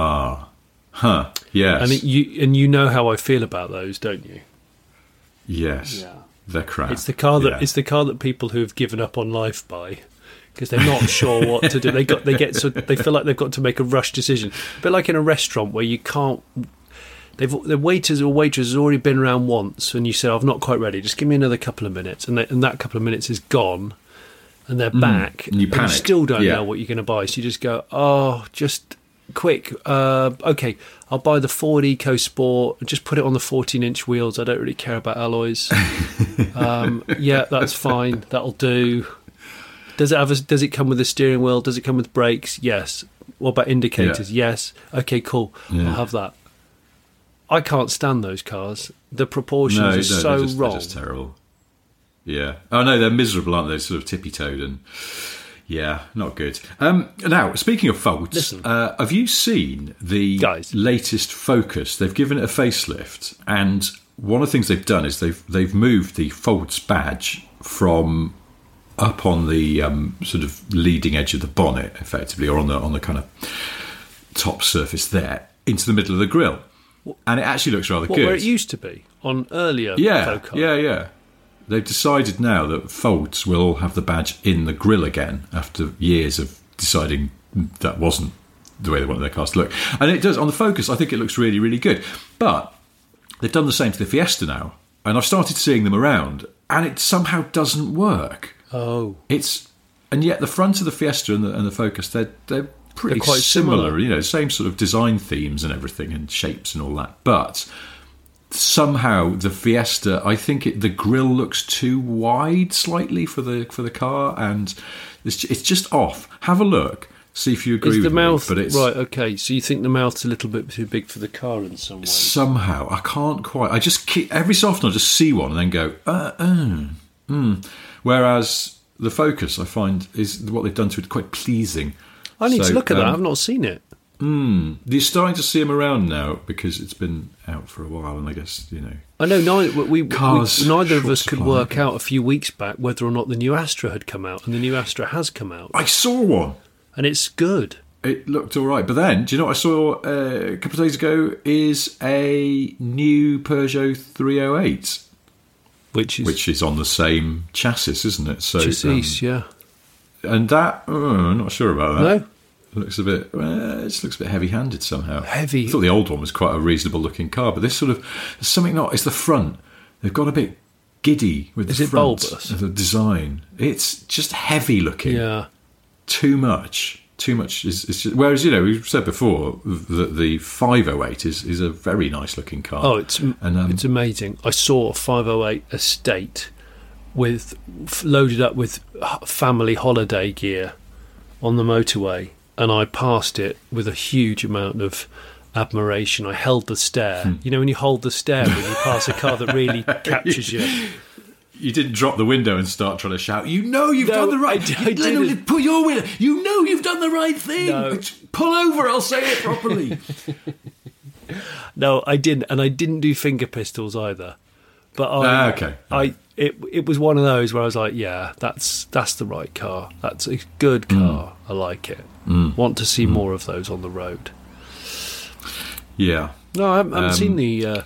Yes. And you know how I feel about those, don't you? Yes. Yeah. They're crap. It's the car that people who have given up on life buy. Because they're not sure what to do. They feel like they've got to make a rush decision. A bit like in a restaurant where you can't. The waiters or waitress has already been around once, and you say, "I'm not quite ready. Just give me another couple of minutes," and that couple of minutes is gone, and they're back. And you panic. You still don't know what you're going to buy, so you just go, "Oh, just quick. Okay, I'll buy the Ford EcoSport. Just put it on the 14-inch wheels. I don't really care about alloys. Yeah, that's fine. That'll do." Does it come with a steering wheel? Does it come with brakes? Yes. What about indicators? Yeah. Yes. Okay, cool. Yeah. I'll have that. I can't stand those cars. The proportions are so wrong. They're just terrible. Yeah. Oh no, they're miserable, aren't they? Sort of tippy-toed and yeah, not good. Now, speaking of Folds, have you seen the latest Focus? They've given it a facelift, and one of the things they've done is they've moved the Folds badge from up on the sort of leading edge of the bonnet, effectively, or on the kind of top surface there, into the middle of the grille, and it actually looks rather good. Where it used to be on earlier Focus. Yeah. They've decided now that Folds will all have the badge in the grille again after years of deciding that wasn't the way they wanted their cars to look, and it does on the Focus. I think it looks really, really good, but they've done the same to the Fiesta now, and I've started seeing them around, and it somehow doesn't work. Oh, and yet the front of the Fiesta and the Focus, they're pretty quite similar. Same sort of design themes and everything and shapes and all that. But somehow the Fiesta, I think the grille looks too wide slightly for the car, and it's just off. Have a look. See if you agree Is the with mouth me. But it's right? Okay, so you think the mouth's a little bit too big for the car in some way? somehow I can't quite. I just keep every so often I just see one and then go. Whereas the Focus, I find, is what they've done to it quite pleasing. I need to look at that. I've not seen it. You're starting to see them around now because it's been out for a while, and I guess I know neither of us short could supply. work out a few weeks back whether or not the new Astra had come out, and the new Astra has come out, I saw one. and it's good. It looked all right, but then, do you know what I saw a couple of days ago? Is a new Peugeot 308, which is on the same chassis, isn't it? So, Yeah. and that I'm not sure about that. No, It looks a bit. It just looks a bit heavy-handed somehow. Heavy. I thought the old one was quite a reasonable-looking car, but this sort of there's something not. It's the front. They've got a bit giddy with Is the it front bulbous? of the design. It's just heavy-looking. yeah. Too much. Too much is just, whereas we've said before that the 508 is a very nice-looking car. Oh, it's and amazing. I saw a 508 Estate loaded up with family holiday gear on the motorway, and I passed it with a huge amount of admiration. I held the stare. You know when you hold the stare when you pass a car that really captures you. You didn't drop the window and start trying to shout. You've done the right. I didn't. Put your window. You've done the right thing. No. Pull over. I'll say it properly. No, I didn't, and I didn't do finger pistols either. But okay. It was one of those where I was like, yeah, that's the right car. That's a good car. I like it. Want to see more of those on the road. Yeah. No, I haven't seen the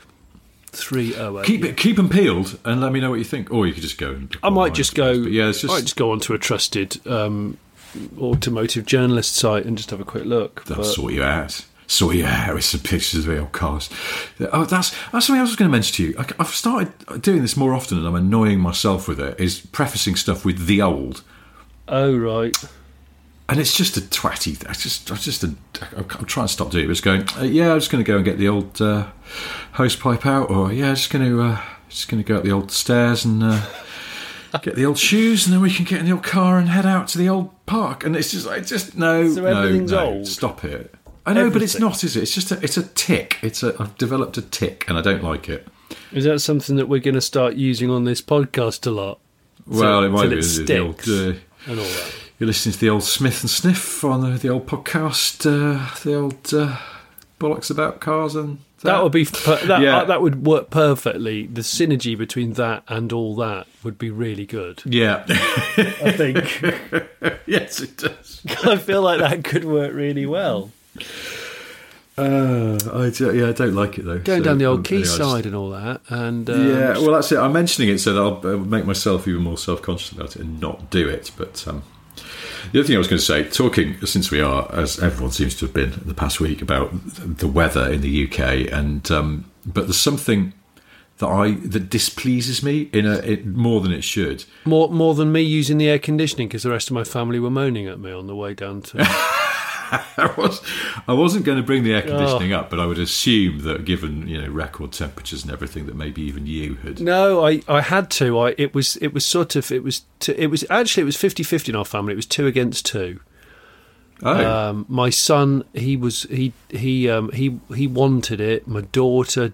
308. Keep them peeled and let me know what you think. Or you could just go. And I might just go. But yeah, it's just. I might just go onto a trusted automotive journalist site and just have a quick look. They'll sort you out. Sort you out with some pictures of the old cars. Oh, that's something else I was going to mention to you. I've started doing this more often, and I'm annoying myself with it. Is prefacing stuff with the old. Oh right. And it's just a twatty. I'm trying to stop doing it. It's going. I'm just going to go and get the old hose pipe out, or just going to go up the old stairs and get the old shoes, and then we can get in the old car and head out to the old park. And it's just no. So everything's no, old? Stop it. I know, but it's Everything. not, is it? It's just it's a tick. I've developed a tick, and I don't like it. Is that something that we're going to start using on this podcast a lot? Well, it might till be it the old. sticks and all that. You're listening to the old Smith and Sniff on the old podcast, the old bollocks about cars and That would be Yeah. that would work perfectly. The synergy between that and all that would be really good. Yeah. I think. Yes, it does. I feel like that could work really well. I don't like it though. Going down the old anyway, quayside and all that, and yeah, well, that's it. I'm mentioning it so that I'll make myself even more self-conscious about it and not do it. But the other thing I was going to say, talking since we are, as everyone seems to have been in the past week, about the weather in the UK, and but there's something that displeases me more than it should. more than me using the air conditioning because the rest of my family were moaning at me on the way down to. I wasn't going to bring the air conditioning up, but I would assume that given record temperatures and everything, that maybe even you had. No, I had to. It was 50-50 in our family. It was 2 against 2. Oh, My son, he wanted it. My daughter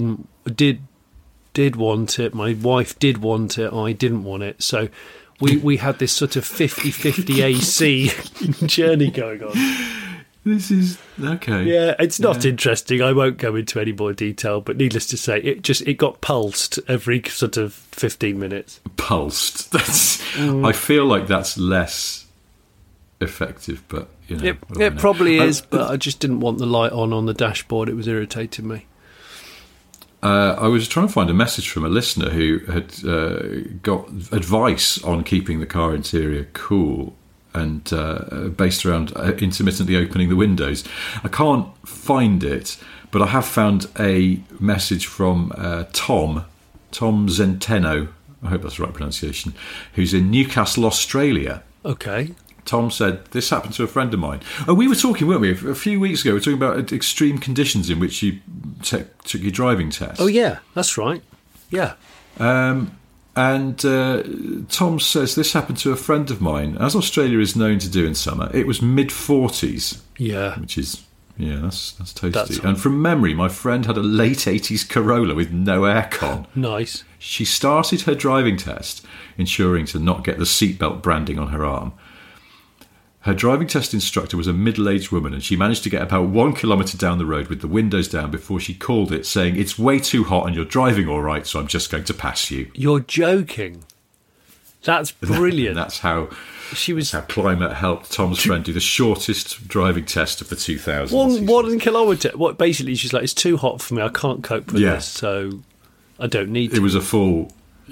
did want it. My wife did want it. I didn't want it. So we had this sort of 50-50 AC journey going on. this is okay. Yeah, it's not interesting. I won't go into any more detail, but needless to say, it got pulsed every sort of 15 minutes. Pulsed. I feel like that's less effective, but It probably is, but I just didn't want the light on the dashboard. It was irritating me. I was trying to find a message from a listener who had got advice on keeping the car interior cool and based around intermittently opening the windows. I can't find it, but I have found a message from Tom Zenteno, I hope that's the right pronunciation, who's in Newcastle, Australia. Okay. Tom said, this happened to a friend of mine. Oh, we were talking, weren't we? A few weeks ago, we were talking about extreme conditions in which you took your driving test. Oh, yeah, that's right. Yeah. And Tom says this happened to a friend of mine, as Australia is known to do in summer. It was mid-40s. Yeah. Which is, that's toasty. That's and from memory, my friend had a late 80s Corolla with no aircon. Nice. She started her driving test, ensuring to not get the seatbelt branding on her arm. Her driving test instructor was a middle-aged woman, and she managed to get about 1 kilometre down the road with the windows down before she called it, saying, "It's way too hot and you're driving all right, so I'm just going to pass you." You're joking. That's brilliant. That's how climate helped Tom's friend do the shortest driving test of the 2000s. 1 kilometre. What? Basically, she's like, it's too hot for me. I can't cope with this, so I don't need to. It was a full.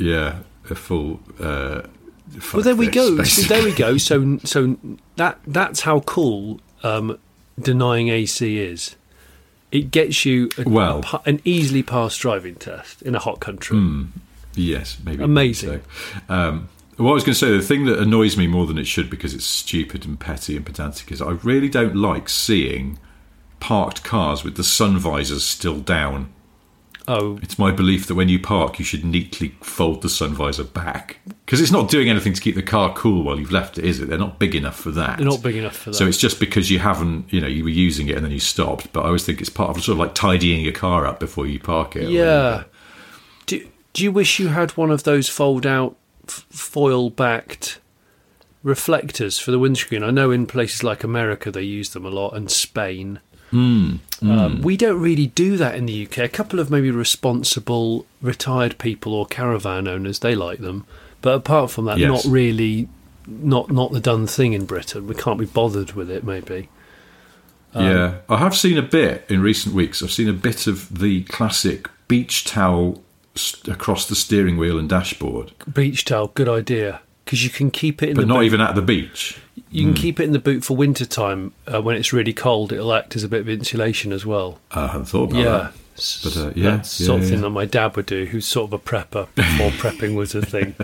Well, there we go. There we go. So that's how cool denying AC is. It gets you an easily passed driving test in a hot country. Yes, maybe. Amazing. So. What I was going to say, the thing that annoys me more than it should, because it's stupid and petty and pedantic, is I really don't like seeing parked cars with the sun visors still down. Oh. It's my belief that when you park, you should neatly fold the sun visor back. Because it's not doing anything to keep the car cool while you've left it, is it? They're not big enough for that. They're not big enough for that. So it's just because you haven't, you were using it and then you stopped. But I always think it's part of sort of like tidying your car up before you park it. Yeah. Do you wish you had one of those fold-out, foil-backed reflectors for the windscreen? I know in places like America they use them a lot, and Spain. We don't really do that in the UK. A couple of maybe responsible retired people or caravan owners, they like them. But apart from that, not really, not the done thing in Britain. We can't be bothered with it, maybe. I have seen a bit in recent weeks. I've seen a bit of the classic beach towel across the steering wheel and dashboard. Beach towel, good idea. Because you can keep it in the boot. But not even at the beach. You can keep it in the boot for winter time. When it's really cold, it'll act as a bit of insulation as well. I hadn't thought about that. But, that's something that my dad would do, who's sort of a prepper before prepping was a thing.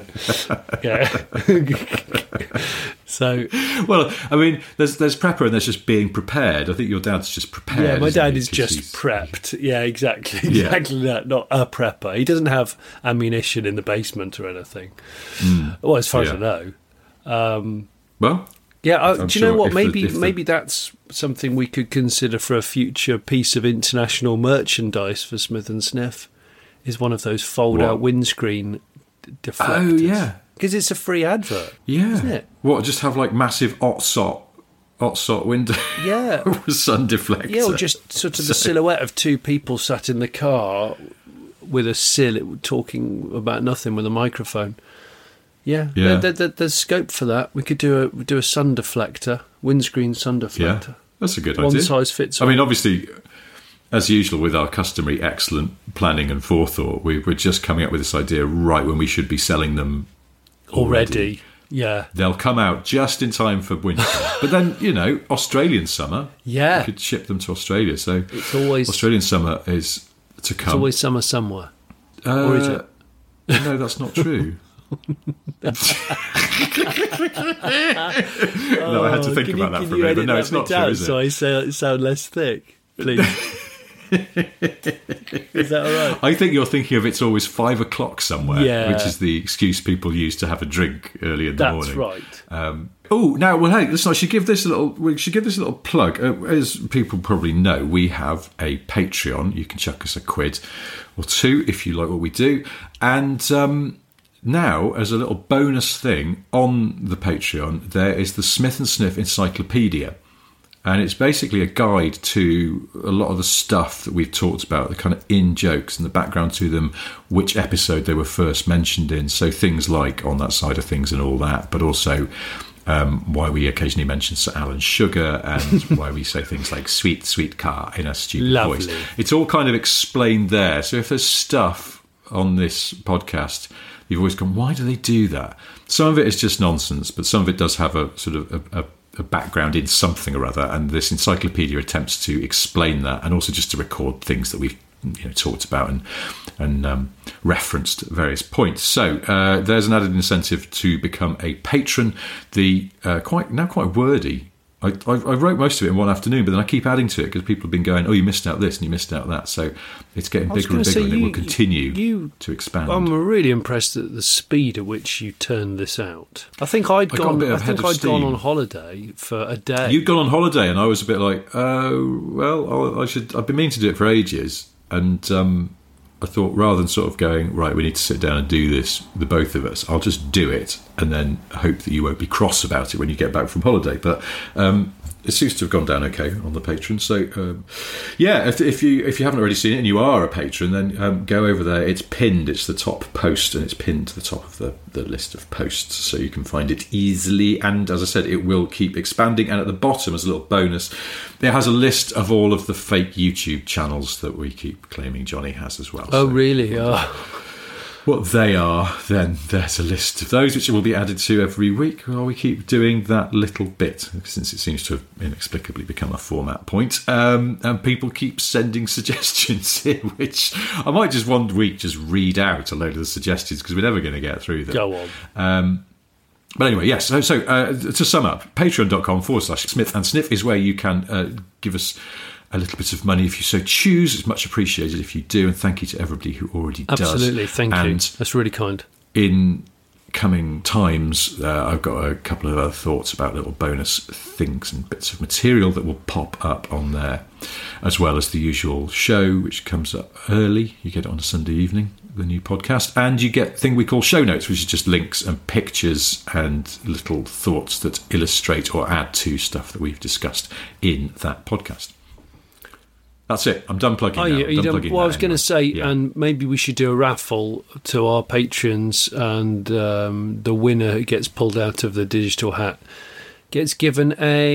So, well, I mean, there's prepper and there's just being prepared. I think your dad's just prepared. Yeah, my dad is just prepped. Yeah, exactly that. Not a prepper. He doesn't have ammunition in the basement or anything. Well, as far as I know. Well. Yeah, do you know what? Maybe that's something we could consider for a future piece of international merchandise for Smith and Sniff. Is one of those fold-out windscreen deflectors. Oh yeah, because it's a free advert. Yeah, isn't it? What? Just have like massive OTSOT window. Yeah, with sun deflector. Yeah, or just sort of the silhouette of two people sat in the car with a sill talking about nothing with a microphone. Yeah. There's scope for that. We could do a sun deflector, windscreen sun deflector. Yeah, that's a good idea. One size fits all. I mean, obviously, as usual with our customary excellent planning and forethought, we're just coming up with this idea right when we should be selling them already. Yeah. They'll come out just in time for winter. But then, Australian summer. Yeah. We could ship them to Australia. So it's always Australian summer is to come. It's always summer somewhere. Or is it? No, that's not true. No, I had to think about that for a minute, but no, it's not true, is it? So I sound less thick, please. Is that all right? I think you're thinking of it's always 5 o'clock somewhere, which is the excuse people use to have a drink early in the morning. That's right. Hey, listen, I should give this a little plug. As people probably know, we have a Patreon. You can chuck us £1 or £2 if you like what we do, and now, as a little bonus thing on the Patreon, there is the Smith and Sniff Encyclopedia. And it's basically a guide to a lot of the stuff that we've talked about, the kind of in-jokes and the background to them, which episode they were first mentioned in. So things like On That Side of Things and all that, but also why we occasionally mention Sir Alan Sugar and why we say things like sweet, sweet car in a stupid voice. It's all kind of explained there. So if there's stuff on this podcast, you've always gone, why do they do that? Some of it is just nonsense, but some of it does have a sort of a background in something or other, and this encyclopedia attempts to explain that, and also just to record things that we've talked about and referenced at various points. So there's an added incentive to become a patron. The quite wordy I wrote most of it in one afternoon, but then I keep adding to it because people have been going, "Oh, you missed out this and you missed out that." So it's getting bigger and bigger, and it will continue to expand. I'm really impressed at the speed at which you turned this out. I think I'd gone on holiday for a day. You'd gone on holiday, and I was a bit like, "Oh, well, I've been meaning to do it for ages," and I thought, rather than sort of going, right, we need to sit down and do this, the both of us, I'll just do it and then hope that you won't be cross about it when you get back from holiday. But it seems to have gone down okay on the Patreon. So, if you haven't already seen it and you are a patron, then go over there. It's pinned. It's the top post, and it's pinned to the top of the list of posts, so you can find it easily. And as I said, it will keep expanding. And at the bottom, as a little bonus, it has a list of all of the fake YouTube channels that we keep claiming Johnny has as well. Oh, so really? What they are, then there's a list of those which will be added to every week while we keep doing that little bit, since it seems to have inexplicably become a format point. And people keep sending suggestions in, which I might just one week just read out a load of the suggestions because we're never going to get through them. Go on. But anyway, yes. So to sum up, patreon.com/Smith and Sniff is where you can give us a little bit of money if you so choose. It's much appreciated if you do, and thank you to everybody who already does. Absolutely, thank you. That's really kind. In coming times, I've got a couple of other thoughts about little bonus things and bits of material that will pop up on there, as well as the usual show, which comes up early. You get it on a Sunday evening, the new podcast, and you get a thing we call show notes, which is just links and pictures and little thoughts that illustrate or add to stuff that we've discussed in that podcast. That's it. I'm done plugging now. Well, I was going to say, and maybe we should do a raffle to our patrons, and the winner who gets pulled out of the digital hat gets given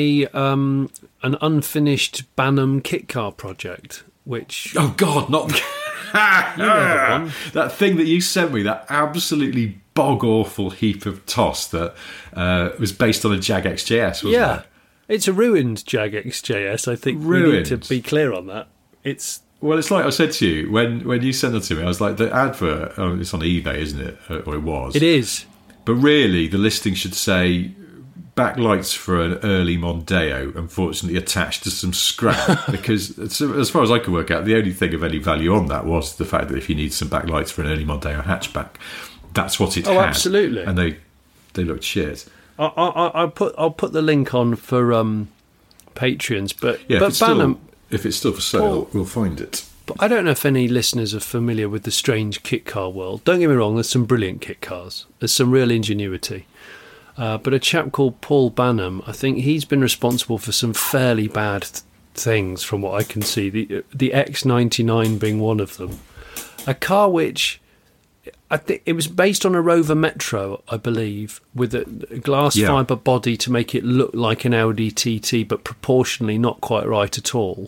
an unfinished Banham kit car project, which... Oh, God, not... You know the one. That thing that you sent me, that absolutely bog-awful heap of toss that was based on a Jag XJS, wasn't it? It's a ruined Jag XJS. I think we need to be clear on that. Well, it's like I said to you when you sent it to me. I was like, the advert. Oh, it's on eBay, isn't it? Or it was. It is. But really, the listing should say backlights for an early Mondeo, unfortunately attached to some scrap. Because as far as I could work out, the only thing of any value on that was the fact that if you need some backlights for an early Mondeo hatchback, that's what it had. Oh, absolutely. And they looked shit. I'll put the link on for patrons, but Banham, if it's still for sale, we'll find it. But I don't know if any listeners are familiar with the strange kit car world. Don't get me wrong, there's some brilliant kit cars. There's some real ingenuity. But a chap called Paul Banham, I think he's been responsible for some fairly bad things from what I can see. The X99 being one of them. A car which... I think it was based on a Rover Metro, I believe, with a glass fibre body to make it look like an Audi TT, but proportionally not quite right at all.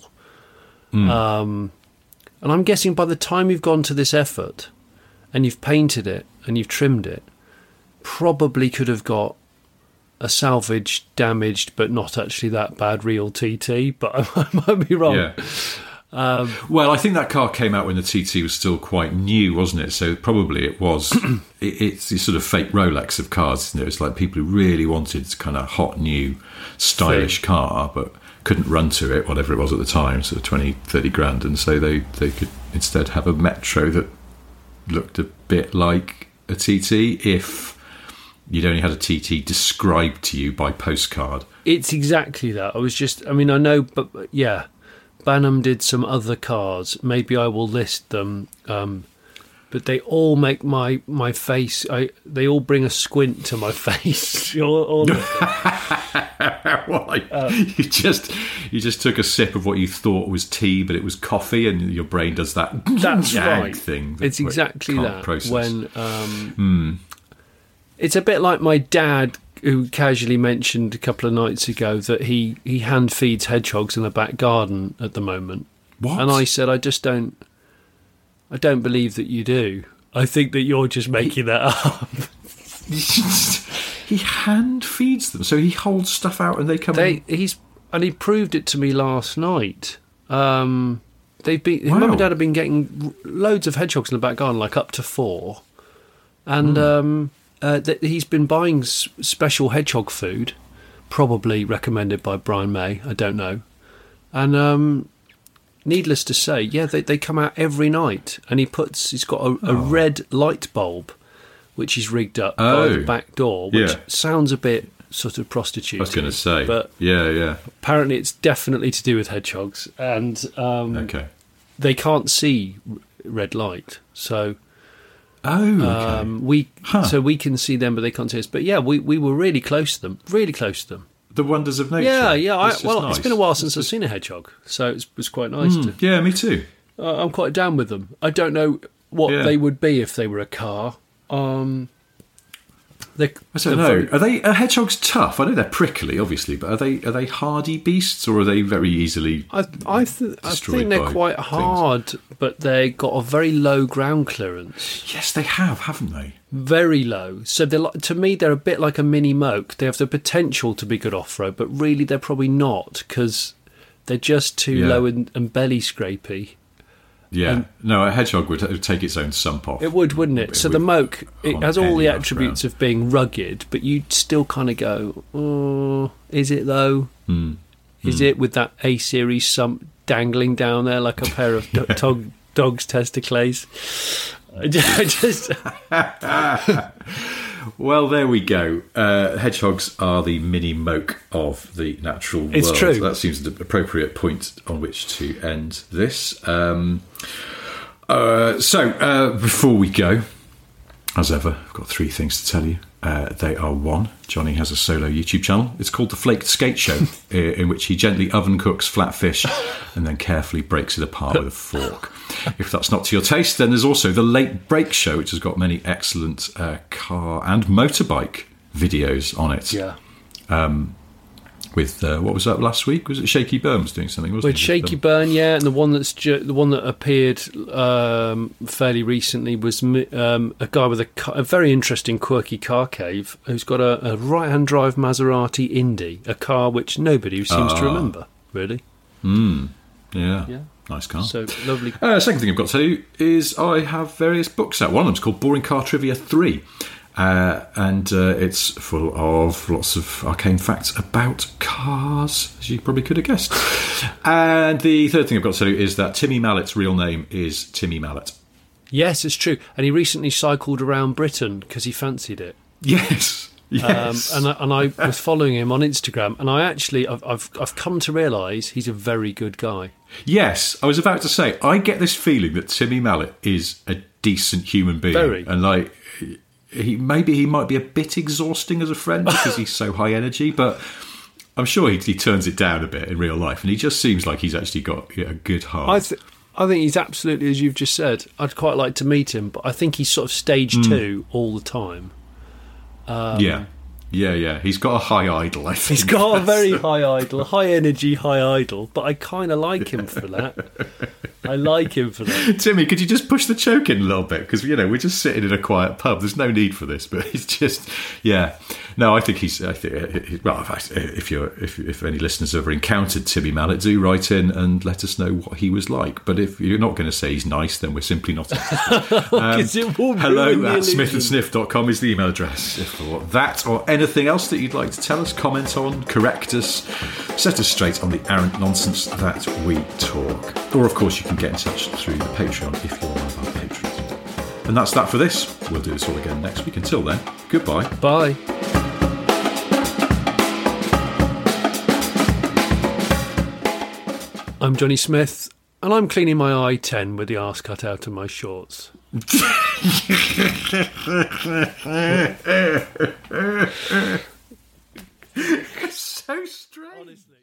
And I'm guessing by the time you've gone to this effort and you've painted it and you've trimmed it, probably could have got a salvaged, damaged, but not actually that bad real TT, but I might be wrong. Yeah. Well, I think that car came out when the TT was still quite new, wasn't it? So probably it was. It's the sort of fake Rolex of cars, isn't it? It's like people who really wanted kind of hot, new, stylish car, but couldn't run to it, whatever it was at the time, sort of 20, 30 grand. And so they could instead have a Metro that looked a bit like a TT if you'd only had a TT described to you by postcard. It's exactly that. I know, but yeah. Banham did some other cars. Maybe I will list them, but they all make my face. They all bring a squint to my face. all of them. You just took a sip of what you thought was tea, but it was coffee, and your brain does that. That's right. Thing. It's exactly that. Process. When it's a bit like my dad, who casually mentioned a couple of nights ago that he hand feeds hedgehogs in the back garden at the moment. What? And I said, I don't believe that you do. I think that you're just making that up. He hand feeds them, so he holds stuff out and they come in. He proved it to me last night. His mum and dad have been getting loads of hedgehogs in the back garden, like up to 4. And that he's been buying special hedgehog food, probably recommended by Brian May. I don't know. And needless to say, yeah, they come out every night, and he's got a red light bulb, which he's rigged up by the back door, which sounds a bit sort of prostitute. I was going to say, but yeah. Apparently, it's definitely to do with hedgehogs, and they can't see red light, so. So we can see them, but they can't see us. But yeah, we were really close to them. Really close to them. The wonders of nature. Yeah. Nice. It's been a while since I've seen a hedgehog, so it was quite nice to. Yeah, me too. I'm quite down with them. I don't know what they would be if they were a car. I don't know. Are hedgehogs tough? I know they're prickly, obviously, but are they hardy beasts, or are they very easily? I think they're quite hard, but they got a very low ground clearance. Yes, they haven't they? Very low. So to me, they're a bit like a mini moke. They have the potential to be good off road, but really, they're probably not because they're just too low and belly scrapey. Yeah, a hedgehog would take its own sump off. It would, wouldn't it? So the moke, it has all the attributes of being rugged, but you'd still kind of go, oh, is it though? Is it with that A-series sump dangling down there like a pair of dog's testicles? Well, there we go. Hedgehogs are the mini moke of the natural world. It's true. So that seems an appropriate point on which to end this. Before we go, as ever, I've got 3 things to tell you. They are: 1, Johnny has a solo YouTube channel. It's called The Flaked Skate Show, in which he gently oven cooks flat fish and then carefully breaks it apart with a fork. If that's not to your taste, then there's also The Late Break Show, which has got many excellent car and motorbike videos on it. Yeah. With what was that last week? Was it Shaky Byrne was doing something? Wasn't with Shaky Byrne, yeah, and the one that appeared fairly recently was a guy with a very interesting, quirky car cave who's got a right-hand drive Maserati Indy, a car which nobody seems to remember, really. Yeah. Nice car. So lovely. Second thing I've got to tell you is I have various books out. One of them's called Boring Car Trivia 3. And it's full of lots of arcane facts about cars, as you probably could have guessed. And the third thing I've got to tell you is that Timmy Mallet's real name is Timmy Mallet. Yes, it's true. And he recently cycled around Britain because he fancied it. Yes. And I was following him on Instagram, and I've come to realise he's a very good guy. Yes, I was about to say, I get this feeling that Timmy Mallet is a decent human being. Very. And he might be a bit exhausting as a friend because he's so high energy, but I'm sure he turns it down a bit in real life, and he just seems like he's actually got a good heart. I think he's absolutely, as you've just said. I'd quite like to meet him, but I think he's sort of stage 2 all the time. Yeah. He's got a high idol, I think. He's got a very high idol, high energy, high idol, but I kind of like him for that. Timmy, could you just push the choke in a little bit? Because, we're just sitting in a quiet pub. There's no need for this, but it's just, yeah. No, I think if any listeners have ever encountered Timmy Mallet, do write in and let us know what he was like. But if you're not going to say he's nice, then we're simply not interested. hello@smithandsniff.com is the email address. For that or anything else that you'd like to tell us, comment on, correct us, set us straight on the arrant nonsense that we talk. Or, of course, you can get in touch through the Patreon if you're one of our patrons. And that's that for this. We'll do this all again next week. Until then, goodbye. Bye. I'm Johnny Smith, and I'm cleaning my I-10 with the arse cut out of my shorts. So strange. Honestly.